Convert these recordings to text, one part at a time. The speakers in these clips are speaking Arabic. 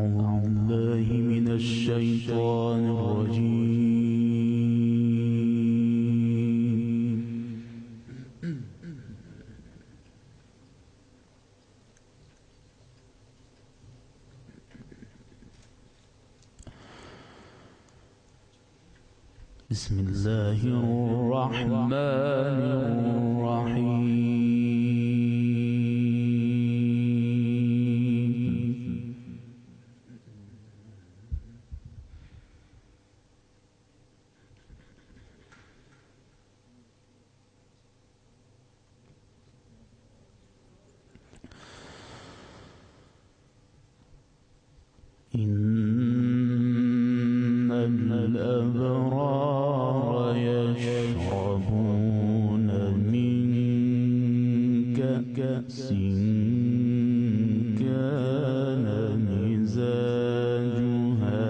أعوذ بالله من الشيطان الرجيم. بسم الله الرحمن الرحيم. إن الأبرار يشربون من كأس كان مزاجها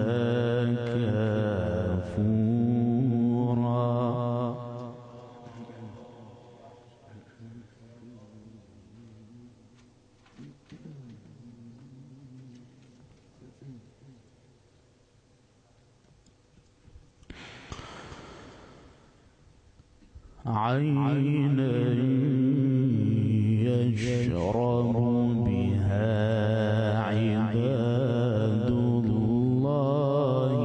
كافورا. عينا يشرب بها عباد الله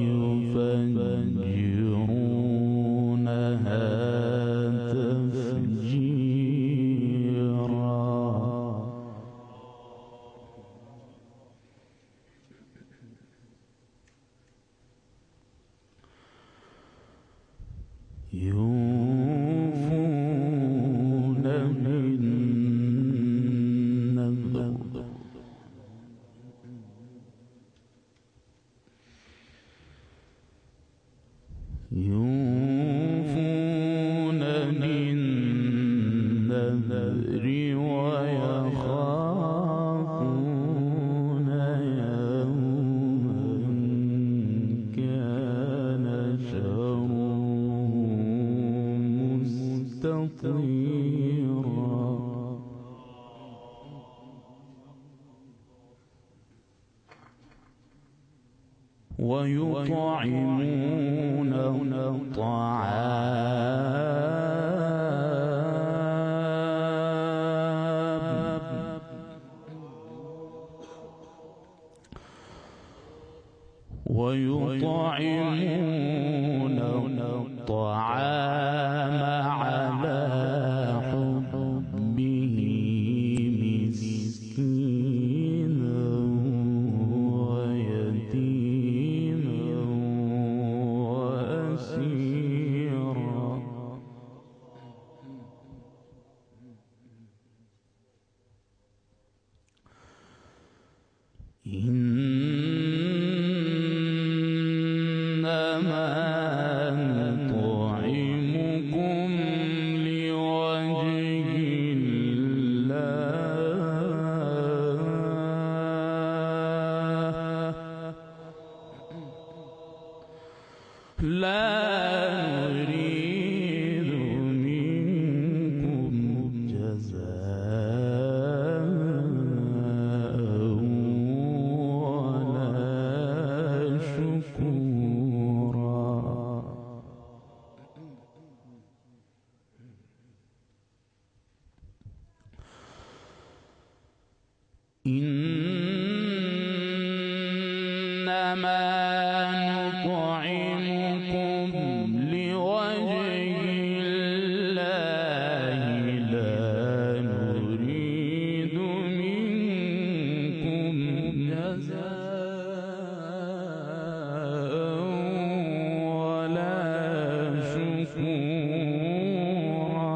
يفجرونها تفجيرا. يوفون بالنذر ويخافون يوما كان شره مستطيرا. ويطعمون الطعام على حبه مسكينا ويتيما وأسيرا. إنما نطعمكم لوجه الله لا نريد منكم جزاء ولا شكورا. إنما نطعمكم لوجه الله لا نريد منكم جزاء ولا شكورا.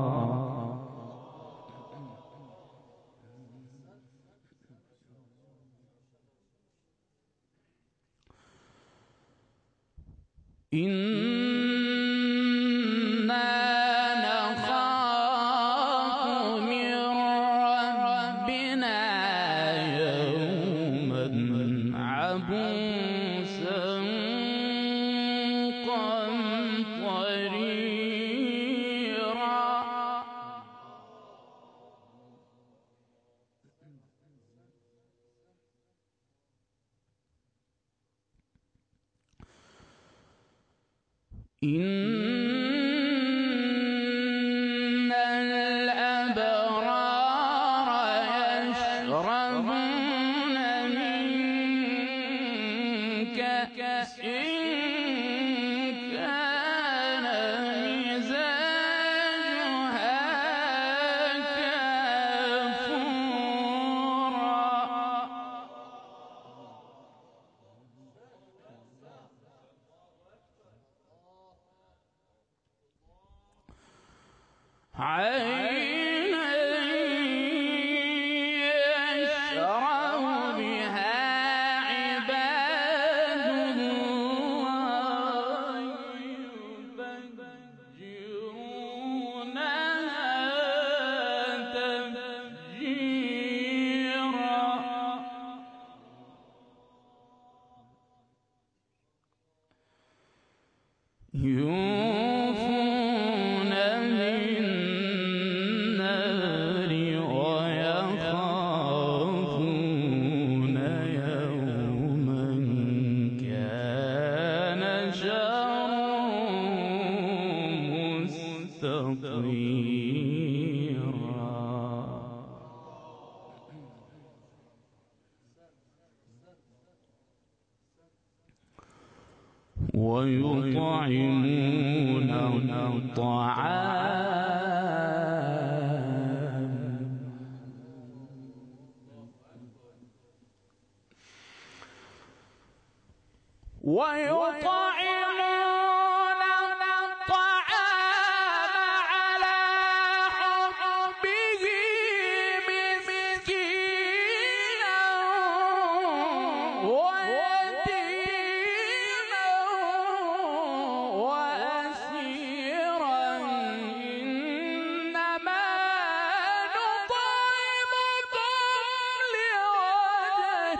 إنا نخاف من ربنا يوما عبوسا قمطريرا. إن الأبرار يشربون من كأس كان مزاجها كافورا عينا يشرب بها عباد الله يفجرونها تفجيرا يوفون بالنذر ويخافون يوما كان شره مستطيرا ويطعمون الطعام على حبه مسكينا ويتيما وأسيرا إنما نطعمكم لوجه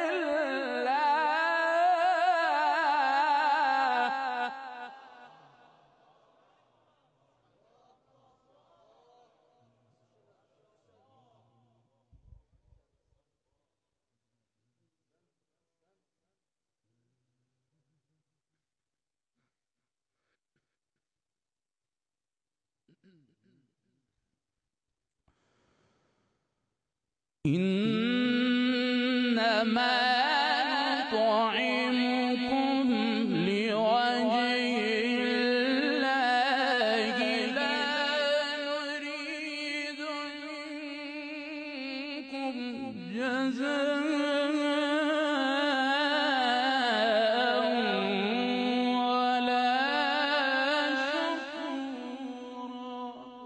إنما نطعمكم لوجه الله لا نريد منكم جزاء ولا شكورا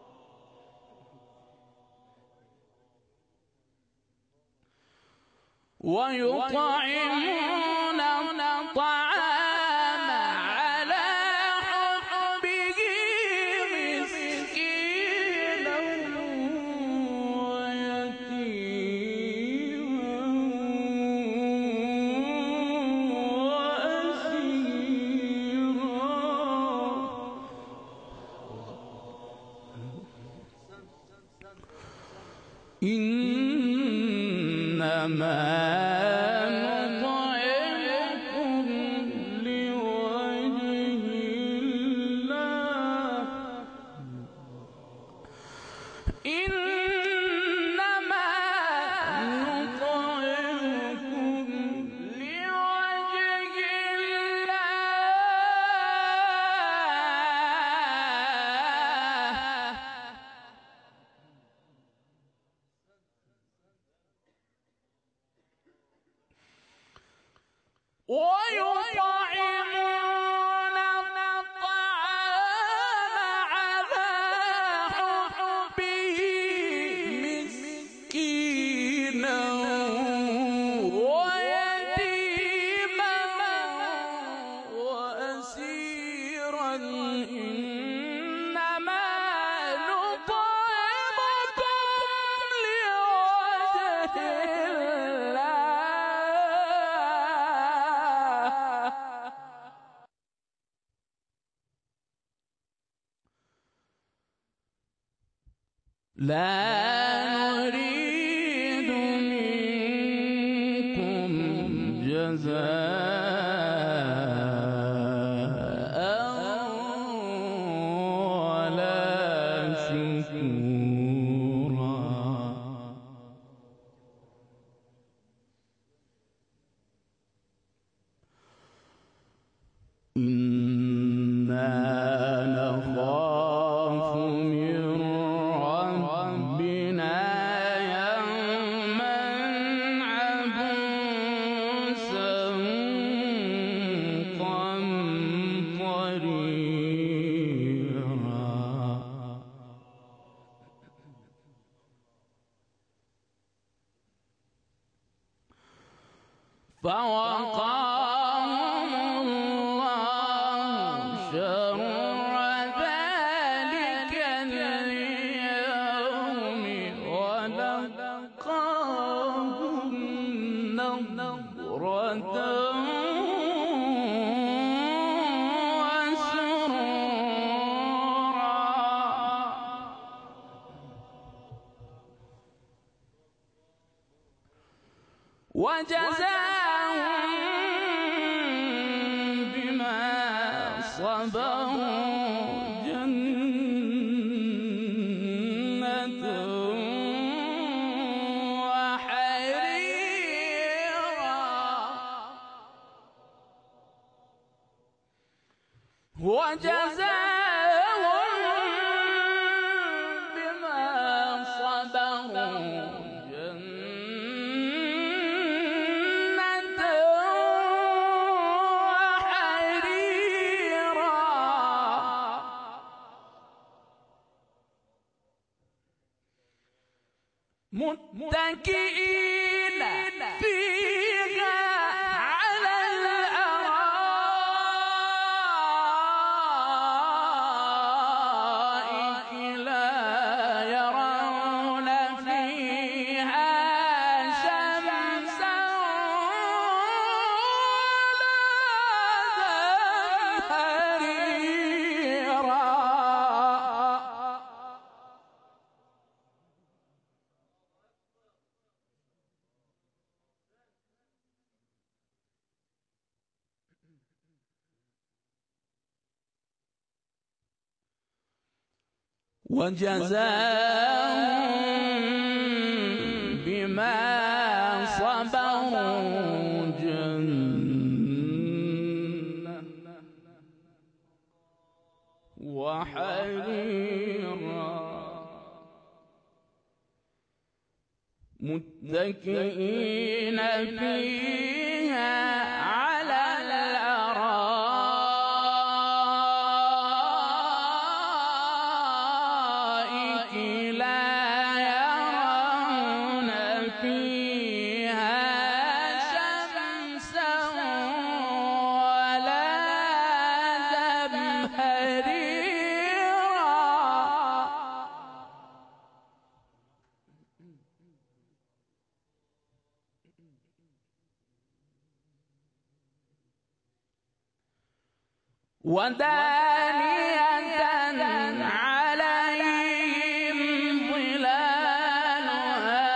ويطعمون الطعام على حبه مسكينا ويتيما وأسيرا إنما نطعمكم لوجه الله إنما نطعمكم لوجه الله ويطعمون الطعام على حبه مسكينا ويتيما وأسيرا إنما نطعمكم لوجه لا نريد منكم جزاء إنا نخاف من ربنا يوما عبوسا قمطريرا. فوقاهم الله شر ذلك اليوم ولقاهم نضرة وسرورا وجزاهم بما صبروا جنة وحريرا. وجزاهم بما صبروا متكئين فيها على الأرائك لا يرون فيها شمسا ولا زمهريرا. وجزاهم بما صبروا جنة وحريرا. متكئين فيها على الأرائك لا يرون فيها شمسا ولا زمهريرا. ودانية عليهم ظلالها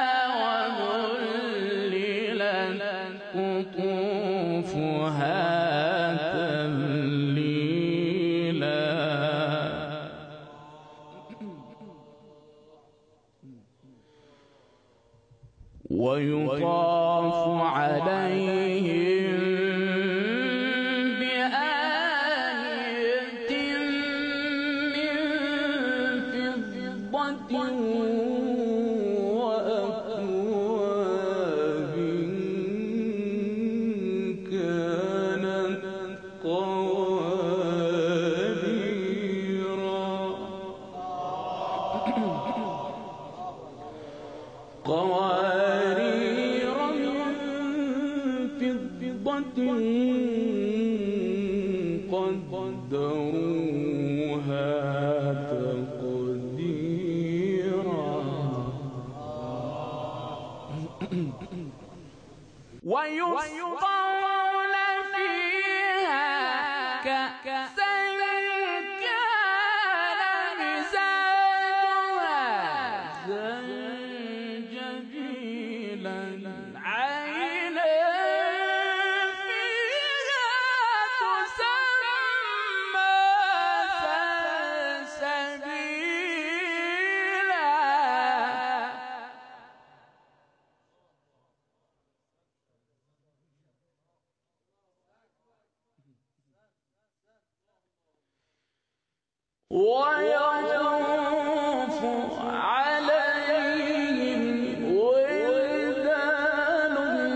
وذللت قطوفها تذليلا. ويطاف عليهم بآنية من فضة وأكواب كانت قوارير من فضة قدروها تقديرا. ويسقون فيها كأسا كان مزاجها زنجبيلا عينا فيها تسمى سلسبيلا. ويطوف عليهم ولدان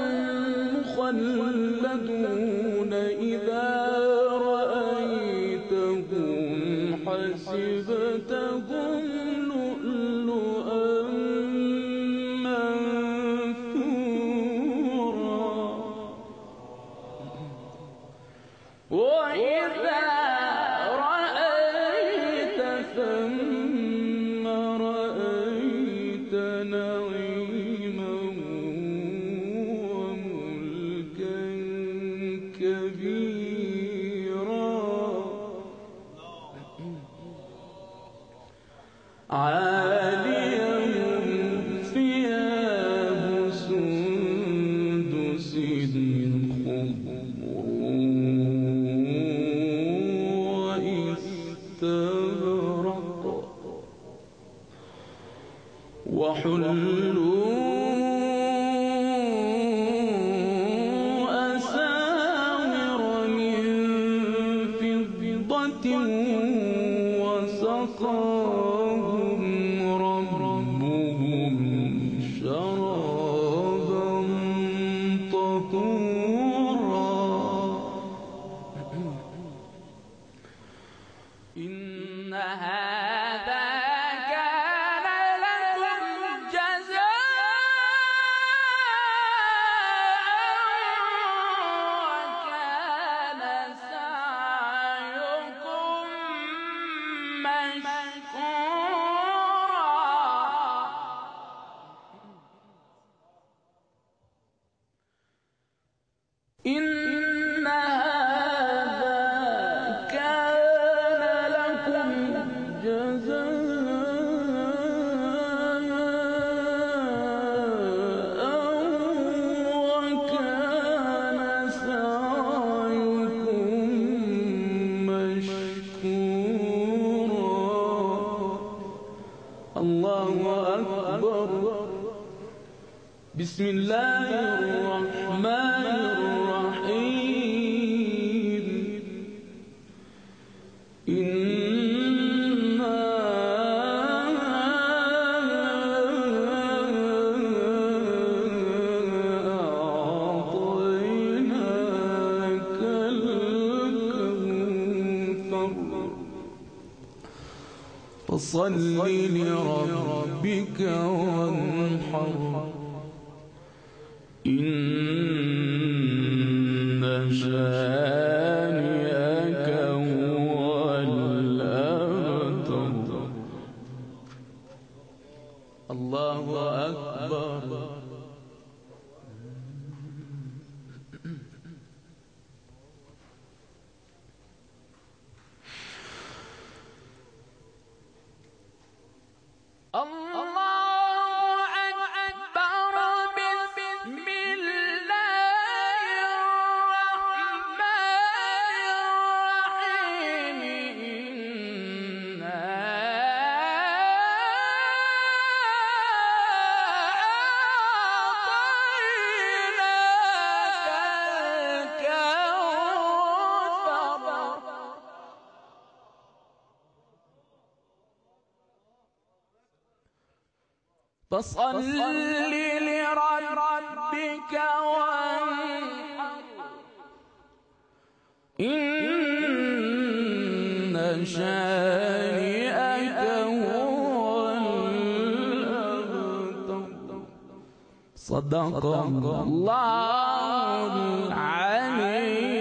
مخلدون إذا رأيتهم حسبتهم لؤلؤا منثورا وإذا رأيت ثم رأيت نعيما وملكا كبيرا عاليهم ثياب سندس خضر واستبرق وحلوا أساور من فضة وسقاهم ربهم شرابا طهورا إن هذا كان لكم جزاء وكان سعيكم مشكورا إن هذا كان لكم جزاء وكان سعيكم مشكورا الله أكبر بسم الله الرحمن الرحيم إنا أعطيناك الكوثر فصل لربك وانحر إن شانئك هو الأبتر الله أكبر فصل لربك وانحر إن شانئك هو الأبتر صدق الله العلي